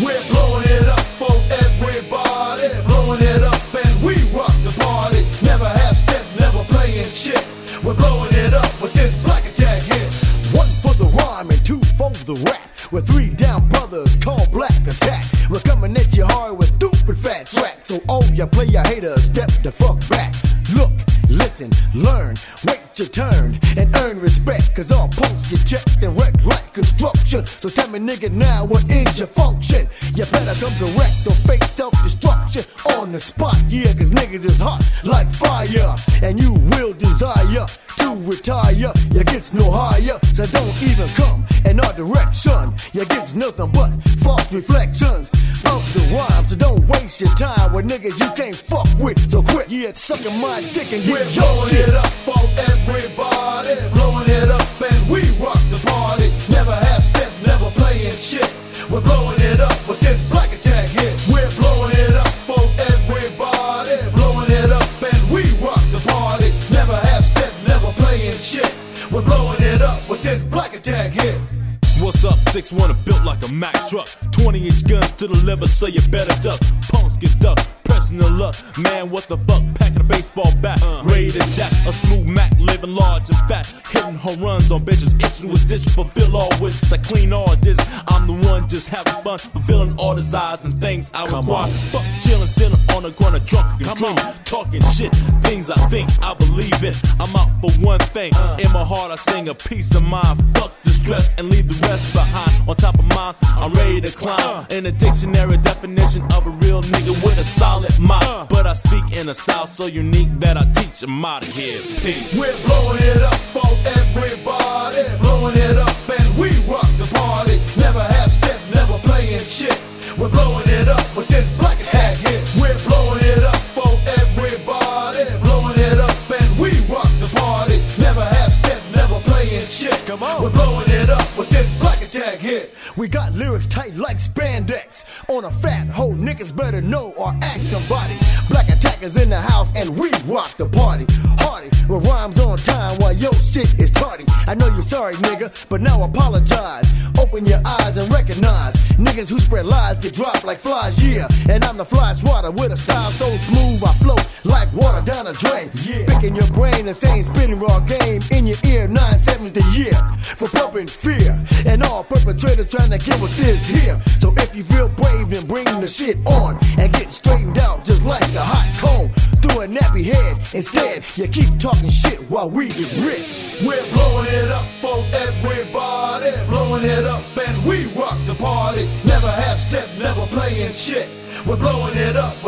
We're blowing it up for everybody, blowing it up and we rock the party. Never half step, never playing shit. We're blowing it up with this Black Attack hit. One for the rhyme and two for the rap. We're three down brothers called Black Attack. We're coming at you hard with stupid fat tracks. So all ya player haters, step the fuck back. Look, listen, learn, wait your turn and earn respect. Cause all punks get checked and wrecked like construction. So tell me nigga now, what is your function? You better come correct or face self-destruction on the spot. Yeah, cause niggas is hot like fire, and you will desire to retire. You gets no higher, so don't even come in our direction. You gets nothing but false reflections of the rhyme. So don't waste your time with niggas you can't fuck with. So quit, yeah, sucking my dick and get We're your blowing shit. it up for everybody, blowing it up and we rock the party. Never half step, never playing shit. We're blowing it up with this Black Attack hit. We're blowing it up for everybody, blowing it up and we rock the party. Never half step, never playing shit. We're blowing it up with this Black Attack hit. What's up? 6'1" built like a Mack truck. 20-inch guns to the liver, so you better duck. Punks get stuck, pressing the luck. Man, what the fuck? Packing a baseball bat, ready to jack. A smooth Mac, living large and fat. Hitting home runs on bitches, itching with stitches. Fulfill all wishes, I clean all this. I'm the one just having fun, fulfilling all desires and things I require. Fuck chillin', stealing on the ground, drunk and clean. Talking shit, things I think I believe in. I'm out for one thing. In my heart, I sing a peace of mind. Fuck the stress and leave the rest behind. On top of mine, I'm ready to climb. In a dictionary definition of a real nigga with a solid mind. But I speak in a style so unique that I teach 'em out of here. Peace. We're blowing it up for everybody, blowing it up and we rock the party. Never half step, never playing shit. We're blowing it up with this Black Attack hit. We're blowing it up for everybody, blowing it up and we rock the party. Never half step, never playing shit. Come on. We're blowing it up with this Black Attack hit. We got lyrics tight like spandex on a fat hoe. Niggas better know or act somebody. Black Attack is in the house and we rock the party. Hardy, with rhymes on time while your shit is tardy. I know you're sorry, nigga, but now apologize. Open your eyes and recognize niggas who spread lies get dropped like flies, yeah. And I'm the fly swatter with a style so smooth I float like water down a drain. Yeah. Picking your brain and saying spinning raw game in your ear 9/7 the year for pumping fear and all perpetrators trying to get with this here. So if you feel brave, then bring the shit on and get straightened out just like a hot comb through a nappy head. Instead, you keep talking shit while we get rich. We're blowing it up for everybody, blowing it up and we rock the party. Never half step, never playing shit. We're blowing it up